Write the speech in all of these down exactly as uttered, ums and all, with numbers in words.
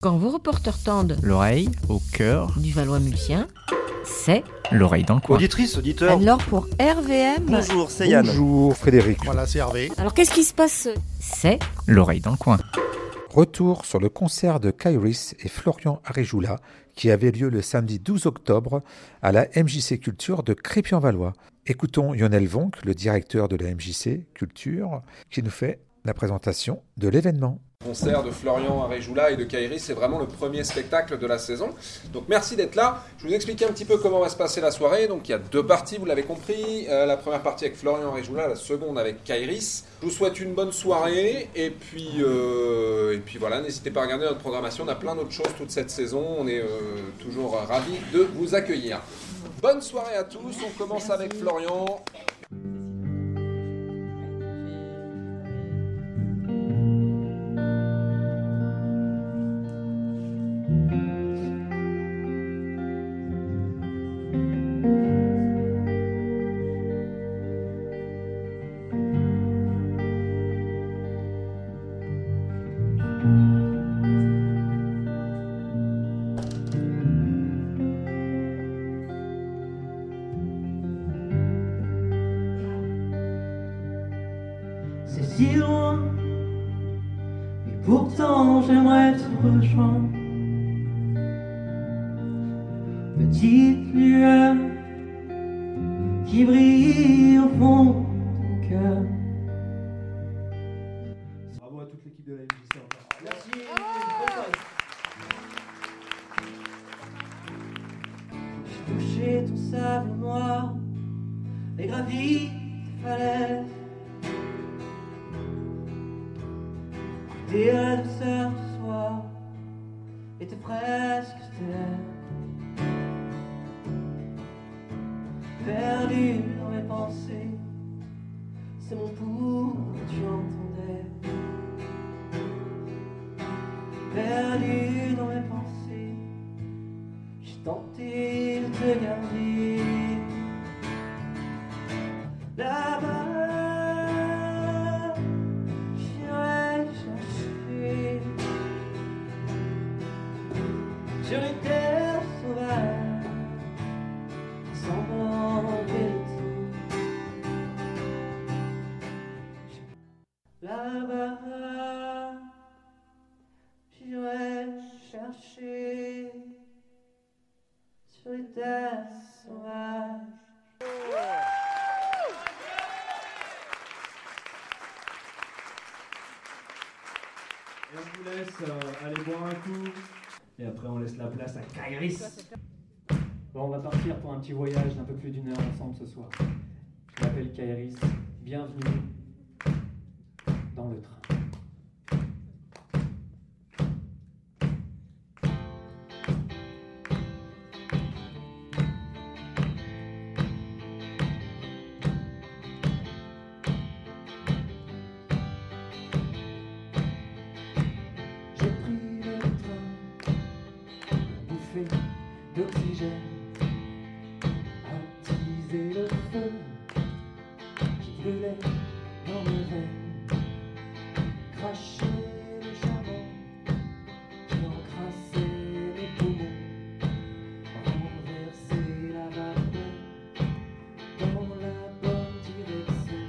Quand vos reporters tendent l'oreille au cœur du Valois-Mulsien, c'est l'oreille dans le coin. Auditrice, auditeur. Alors pour R V M... Bonjour, c'est Yann. Bonjour Frédéric. Voilà, c'est Hervé. Alors qu'est-ce qui se passe? C'est l'oreille dans le coin. Retour sur le concert de Kairis et Florian Aréjoula qui avait lieu le samedi douze octobre à la M J C Culture de Crépy-en-Valois. Écoutons Lionel Vonck, le directeur de la M J C Culture, qui nous fait la présentation de l'événement. Le concert de Florian Aréjoula et de Kairis, c'est vraiment le premier spectacle de la saison. Donc merci d'être là. Je vais vous expliquer un petit peu comment va se passer la soirée. Donc il y a deux parties, vous l'avez compris. Euh, la première partie avec Florian Aréjoula, la seconde avec Kairis. Je vous souhaite une bonne soirée. Et puis, euh, et puis voilà, n'hésitez pas à regarder notre programmation. On a plein d'autres choses toute cette saison. On est euh, toujours ravis de vous accueillir. Bonne soirée à tous. On commence avec Florian. C'est si loin, et pourtant j'aimerais te rejoindre. Petite lueur qui brille au fond de ton cœur. Bravo à toute l'équipe de la M J C encore. Merci. J'ai touché ton sable noir et gravi tes falaises. Et la douceur du soir était presque terre. Perdu dans mes pensées, c'est mon pouls que tu entendais. Perdu dans mes pensées, j'ai tenté de te garder. Là-bas sur une terre sauvage, semblant vérité. Là-bas, j'irai chercher sur une terre sauvage. Et on vous laisse euh, aller boire un coup. Et après, on laisse la place à Kairis. Bon, on va partir pour un petit voyage d'un peu plus d'une heure ensemble ce soir. Je m'appelle Kairis. Bienvenue dans le train. D'oxygène, attiser le feu qui brûlait dans mes veines, cracher le charbon qui encrassait mes poumons, renverser la vapeur dans la bonne direction.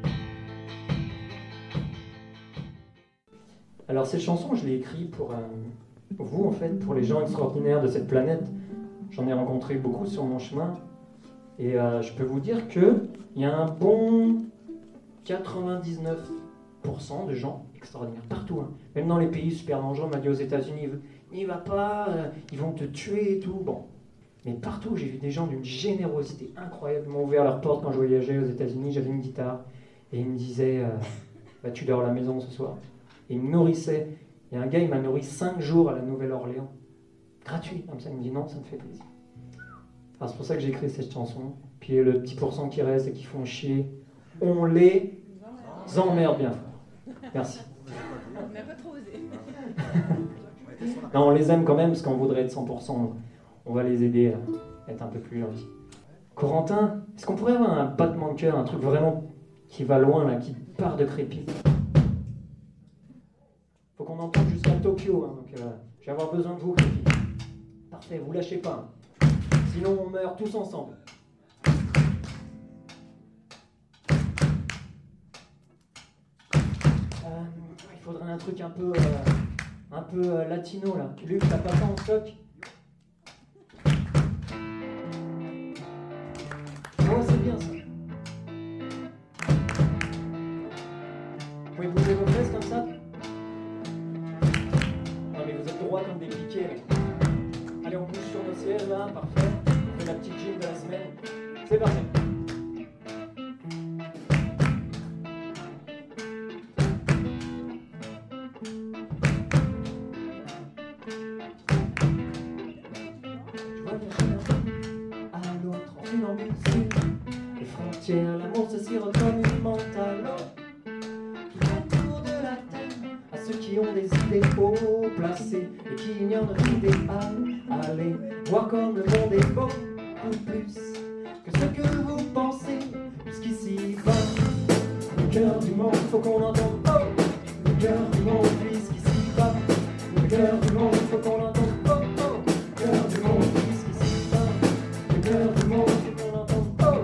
Alors cette chanson, je l'ai écrite pour euh, vous en fait, pour les gens extraordinaires de cette planète. J'en ai rencontré beaucoup sur mon chemin et euh, je peux vous dire qu'il y a un bon quatre-vingt-dix-neuf pour cent de gens extraordinaires, partout. Hein. Même dans les pays super dangereux, on m'a dit aux États-Unis, n'y va pas, euh, ils vont te tuer et tout. Bon. Mais partout, j'ai vu des gens d'une générosité incroyable. Ils m'ont ouvert leurs portes quand je voyageais aux États-Unis, j'avais une guitare et ils me disaient euh, bah, tu dors à la maison ce soir. Et ils me nourrissaient. Il y a un gars, il m'a nourri cinq jours à la Nouvelle-Orléans. Gratuit, comme ça, il me dit non, ça me fait plaisir. Alors c'est pour ça que j'ai écrit cette chanson. Puis le petit pourcent qui reste et qui font chier, on les emmerde bien fort. Merci. On n'a pas trop osé. Non, on les aime quand même parce qu'on voudrait être cent pour cent. On va les aider à être un peu plus gentils. Corentin, est-ce qu'on pourrait avoir un battement de cœur, un truc vraiment qui va loin, là, qui part de Crépy? Faut qu'on entende jusqu'à Tokyo, hein, donc euh, Je vais avoir besoin de vous, Crépy. Parfait, vous lâchez pas. Sinon, on meurt tous ensemble. Euh, il faudrait un truc un peu, euh, un peu euh, latino là. Luc, t'as pas ça en stock? Oh, c'est bien ça. Vous pouvez bouger vos fesses comme ça? Non mais vous êtes droits comme des piquets là. Allez, on bouge sur nos sièges là, parfait. On fait la petite gym de la semaine. C'est parti. L'amour se sirote comme une mentale. Tout autour de la terre, à ceux qui ont des idées haut placées et qui ignorent notre idéal. Allez voir comme le monde est beaucoup plus que ce que vous pensez. Puisqu'ici bas, le cœur du monde, faut qu'on entende. Oh, le cœur du monde, puisqu'ici bas, le cœur du monde, faut qu'on entende. Oh, oh, le cœur du monde, puisqu'ici bas, le cœur du monde, faut qu'on entende.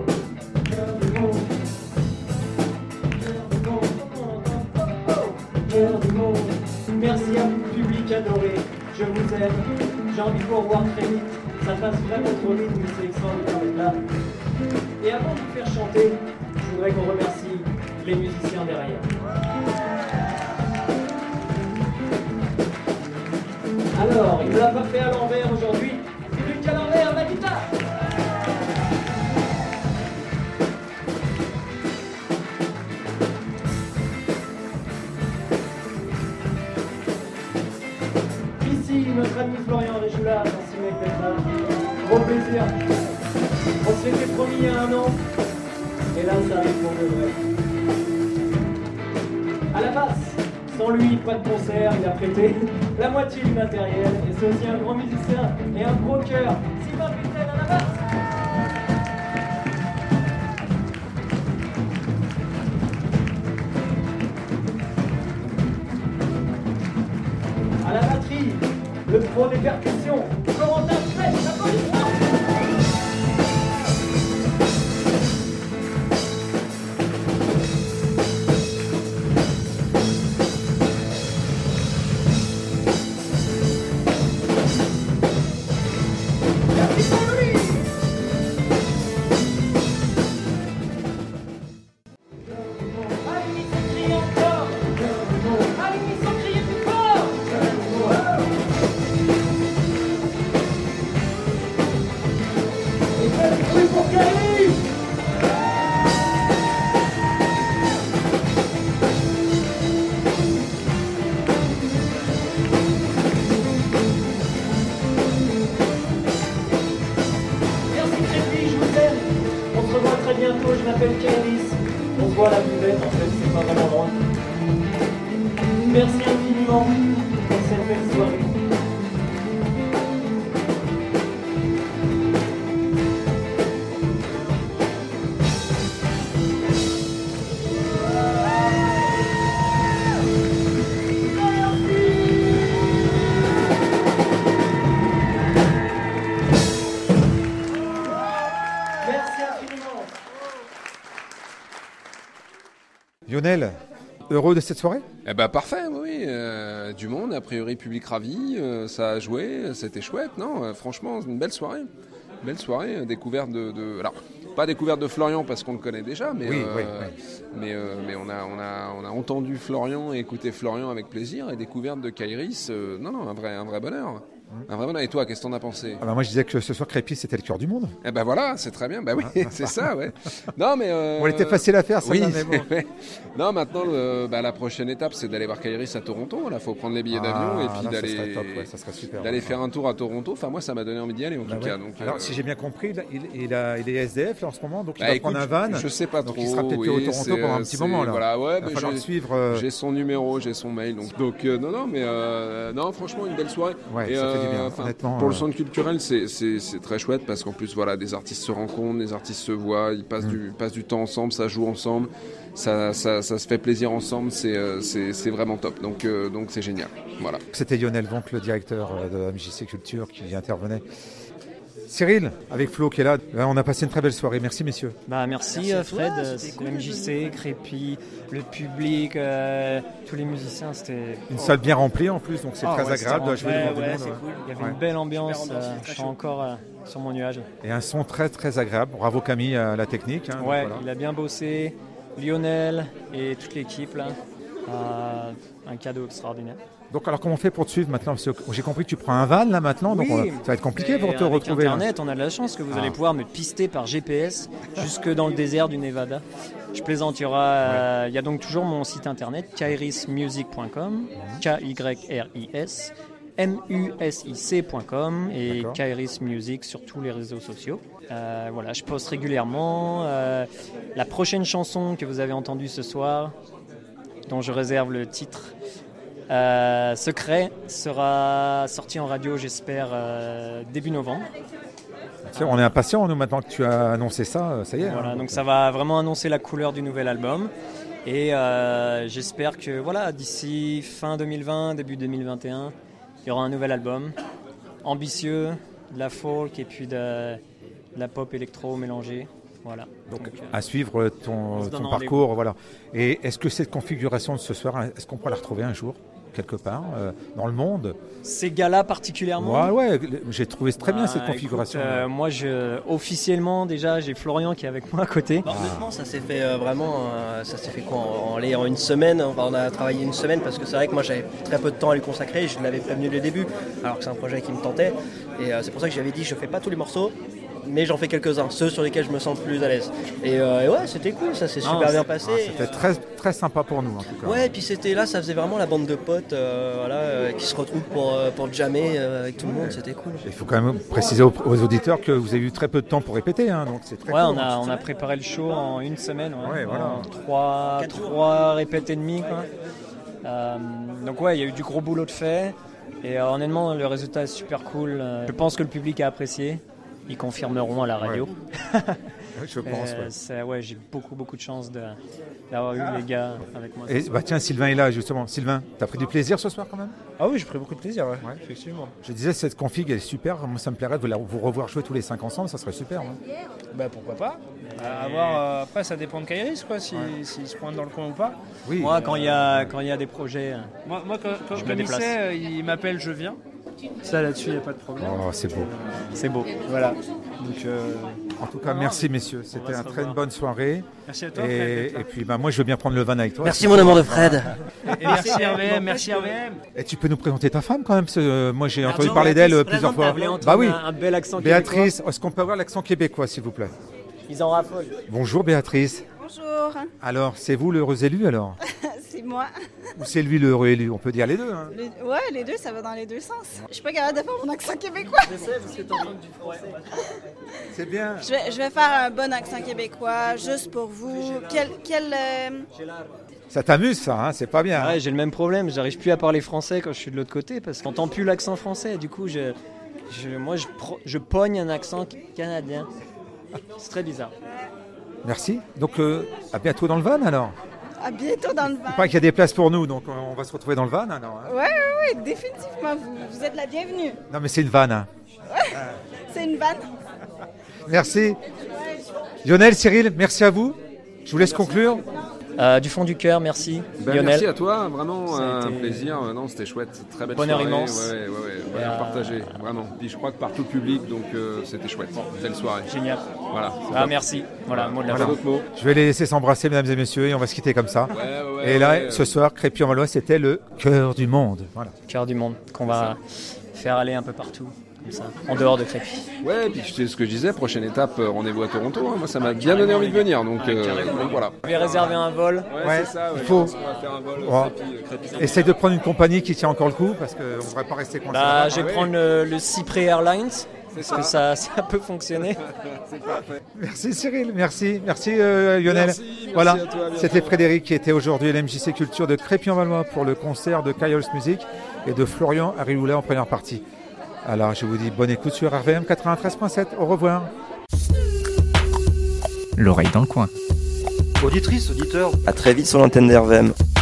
Merci à vous, public adoré, je vous aime, j'ai envie de vous revoir très vite, ça passe vraiment trop vite, mais c'est extraordinaire d'être là. Et avant de vous faire chanter, je voudrais qu'on remercie les musiciens derrière. Alors, il ne l'a pas fait à l'envers aujourd'hui, Luc à l'envers, la guitare. Notre ami Florian Réjoula, merci mec d'être là. Gros plaisir. On s'était promis il y a un an, et là ça arrive pour de vrai. À la basse, sans lui, pas de concert, il a prêté la moitié du matériel, et c'est aussi un grand musicien et un gros cœur. Sylvain Putel à la basse. À la batterie, le pro des percussions, Corentin Fletch, applaudissements. Merci pour lui. Allez, ça crie encore. Allez, ça crie plus fort. Oui, pour Kelly. Merci Crépy, je vous aime. On se revoit très bientôt, je m'appelle Kairis. On se voit à la buvette, en fait, c'est pas vraiment loin. Merci infiniment pour cette belle soirée. Lionel, heureux de cette soirée? Eh ben parfait, oui, euh, du monde, a priori public ravi, euh, ça a joué, c'était chouette, non euh, franchement, une belle soirée, belle soirée, euh, découverte de, de... Alors, pas découverte de Florian parce qu'on le connaît déjà, mais, oui, euh, oui, oui. mais, euh, mais on, a, on, a, on a entendu Florian et écouté Florian avec plaisir, et découverte de Kairis, euh, non, non, un vrai, un vrai bonheur. Un vrai bonheur. Et toi, qu'est-ce que t'en as pensé? Ah bah moi je disais que ce soir Crépy c'était le cœur du monde. Eh ben voilà, c'est très bien. Bah oui, c'est ça, ouais. Non mais. Euh... Bon, elle était facile à faire, ça. Oui. Mais bon. Non, maintenant le, bah, la prochaine étape, c'est d'aller voir Kairis à Toronto. Là, faut prendre les billets d'avion ah, et puis là, d'aller. Ça serait top, ouais, ça serait super. D'aller ouais. faire un tour à Toronto. Enfin, moi, ça m'a donné envie d'y aller en bah tout ouais. cas. Donc, alors, euh... si j'ai bien compris, il, il, a, il est S D F là en ce moment, donc il bah, va écoute, prendre un van. Je sais pas donc trop. Il sera peut-être oui, au Toronto pendant un petit moment là. Voilà, ouais. Il va bah, falloir j'ai... le suivre. Euh... J'ai son numéro, j'ai son mail. Donc, donc euh, non, non, mais euh, non, franchement, une belle soirée. Ouais, et, ça euh, fait du bien, enfin, honnêtement. Pour euh... le centre culturel, c'est, c'est, c'est très chouette parce qu'en plus, voilà, des artistes se rencontrent, des artistes se voient, ils passent, mmh. du, passent du temps ensemble, ça joue ensemble, ça, ça, ça se fait plaisir ensemble, c'est, euh, c'est, c'est vraiment top. Donc, euh, donc c'est génial. Voilà. C'était Lionel Vonck, le directeur de la M J C Culture, qui intervenait. Cyril, avec Flo qui est là, on a passé une très belle soirée. Merci messieurs. Bah, merci, merci Fred, toi, M J C, Crépi, le public, euh, tous les musiciens. C'était une salle bien remplie en plus, donc c'est oh, très ouais, agréable de jouer ouais, devant ouais, du monde. C'est cool. Il y avait ouais. une belle ambiance, euh, je suis encore euh, sur mon nuage. Et un son très très agréable. Bravo Camille à la technique. Hein, ouais, voilà. Il a bien bossé. Lionel et toute l'équipe là, euh, un cadeau extraordinaire. Donc alors comment on fait pour te suivre maintenant? Parce que j'ai compris que tu prends un van là maintenant, oui, donc on va, ça va être compliqué pour te avec retrouver. Internet, là. On a de la chance que vous ah. allez pouvoir me pister par G P S jusque dans le désert du Nevada. Je plaisante, il y aura, il ouais. euh, y a donc toujours mon site internet kairis music point com, K Y R I S M U S I C point com et D'accord. Kairis Music sur tous les réseaux sociaux. Euh, voilà, je poste régulièrement. Euh, la prochaine chanson que vous avez entendue ce soir, dont je réserve le titre euh, secret, sera sortie en radio, j'espère, euh, début novembre. On est impatients, nous, maintenant que tu as annoncé ça, ça y est. Voilà, hein, donc ça va vraiment annoncer la couleur du nouvel album. Et euh, j'espère que voilà, d'ici fin deux mille vingt, début deux mille vingt et un, il y aura un nouvel album ambitieux, de la folk et puis de, de la pop électro mélangée. Voilà. Donc, Donc à suivre ton, ton parcours. Voilà. Et est-ce que cette configuration de ce soir, est-ce qu'on pourra la retrouver un jour quelque part euh, dans le monde? Ces gars-là particulièrement? Ouais, ouais, j'ai trouvé très bien ah, cette configuration. Écoute, euh, moi, je, officiellement, déjà, j'ai Florian qui est avec moi à côté. Bah, honnêtement, ça s'est fait euh, vraiment, euh, ça s'est fait quoi en, en, en une semaine. Enfin, on a travaillé une semaine parce que c'est vrai que moi, j'avais très peu de temps à lui consacrer. Je l'avais prévenu dès le début, alors que c'est un projet qui me tentait. Et euh, c'est pour ça que j'avais dit, je fais pas tous les morceaux, mais j'en fais quelques-uns, ceux sur lesquels je me sens le plus à l'aise. Et, euh, et ouais, c'était cool, ça s'est super non, bien passé. Ah, c'était très, très sympa pour nous en tout cas. Ouais, et puis c'était là, ça faisait vraiment la bande de potes euh, voilà, euh, qui se retrouvent pour, euh, pour jammer euh, avec tout le monde, c'était cool. Il faut quand même préciser aux, aux auditeurs que vous avez eu très peu de temps pour répéter, hein, donc c'est très ouais, cool. on a, on a préparé le show en une semaine, ouais, ouais, voilà. en trois, trois répètes et demie. Quoi. Euh, donc ouais, il y a eu du gros boulot de fait, et euh, honnêtement, le résultat est super cool. Je pense que le public a apprécié. Ils confirmeront à la radio. Ouais. Je pense. euh, ouais. C'est, ouais, j'ai beaucoup, beaucoup de chance de, d'avoir eu les gars avec moi. Et bah tiens, Sylvain est là justement. Sylvain, t'as pris du plaisir ce soir quand même? Ah oui, j'ai pris beaucoup de plaisir, ouais. Ouais. Effectivement. Je disais, cette config elle est super. Moi, ça me plairait de vous revoir jouer tous les cinq ensemble, ça serait super. Hein. Bah pourquoi pas. À voir, euh, après, ça dépend de Kairis, quoi, si, ouais. s'il se pointe dans le coin ou pas. Oui. Moi, quand il y a quand il y a des projets, moi, moi quand, quand je me déplace. Sait, il m'appelle, je viens. Ça là-dessus, il n'y a pas de problème. Oh, c'est beau. C'est beau. Voilà. Donc, euh... En tout cas, merci messieurs. C'était une très bonne soirée. Merci à toi. Et, Fred, et puis, bah, moi, je veux bien prendre le van avec toi. Merci mon amour de Fred. Et merci R V M. Merci R V M. Et tu peux nous présenter ta femme quand même parce que, euh, moi, j'ai entendu parler d'elle euh, plusieurs fois. Bah oui. Un bel accent Béatrice, québécois. Est-ce qu'on peut avoir l'accent québécois, s'il vous plaît? Ils en raffolent. Bonjour Béatrice. Bonjour. Alors, c'est vous l'heureux élu alors? C'est moi. Ou c'est lui l'heureux élu? On peut dire les deux. Hein. Les, ouais, les deux, ça va dans les deux sens. Je suis pas capable de faire mon accent québécois. Je sais, parce que t'entends du français. C'est bien. Je vais, je vais faire un bon accent québécois, juste pour vous. Quel... quel euh... Ça t'amuse ça, hein, c'est pas bien. Ouais, j'ai le même problème, j'arrive plus à parler français quand je suis de l'autre côté, parce qu'on n'entend plus l'accent français. Du coup, je, je, moi, je, je pogne un accent canadien. C'est très bizarre. Merci. Donc, euh, à bientôt dans le van alors. À bientôt dans le van. Il paraît qu'il y a des places pour nous, donc on va se retrouver dans le van alors. Hein. Ouais, ouais, ouais, définitivement. Vous, vous êtes la bienvenue. Non, mais c'est une vanne. Hein. Ouais, c'est une vanne. Merci. Lionel, Cyril, merci à vous. Je vous laisse merci. conclure. Euh, du fond du cœur, merci. Ben, Lionel. Merci à toi, vraiment un été... plaisir. Non, c'était chouette, très belle bonheur soirée. immense. Ouais, ouais, ouais, ouais, à partager, vraiment. Puis je crois que par tout le public, donc euh, c'était chouette. Belle soirée. Génial. Voilà. Ah, merci. Voilà, mot de la voilà. fin. Je vais les laisser s'embrasser, mesdames et messieurs, et on va se quitter comme ça. Ouais, ouais, ouais, et là, ouais, ce ouais. soir, Crépy-en-Valois, c'était le cœur du monde. Voilà. Cœur du monde, qu'on va faire aller un peu partout. Comme ça, en dehors de Crépy. Ouais, puis c'est ce que je disais, prochaine étape, rendez-vous à Toronto. Hein. Moi, ça m'a bien donné envie de venir, donc, ouais, euh, donc voilà. Je vais réserver un vol. Ouais, ouais c'est ça. Ouais, il faut. On va faire un vol. Ouais. Crépy, Crépy. Essaye de prendre une compagnie qui tient encore le coup, parce qu'on ne devrait pas rester coincé. Bah, je vais ah, prendre ouais. le, le Cyprès Airlines. Parce que ça, ça peut fonctionner. C'est parfait. Merci Cyril, merci, merci euh, Lionel. Merci, merci voilà, à toi, c'était Frédéric qui était aujourd'hui à l'M J C Culture de Crépy-en-Valois pour le concert de Kairos Music et de Florian Arioula en première partie. Alors je vous dis bonne écoute sur R V M quatre-vingt-treize point sept. Au revoir. L'oreille dans le coin. Auditrice, auditeur, à très vite sur l'antenne d'R V M.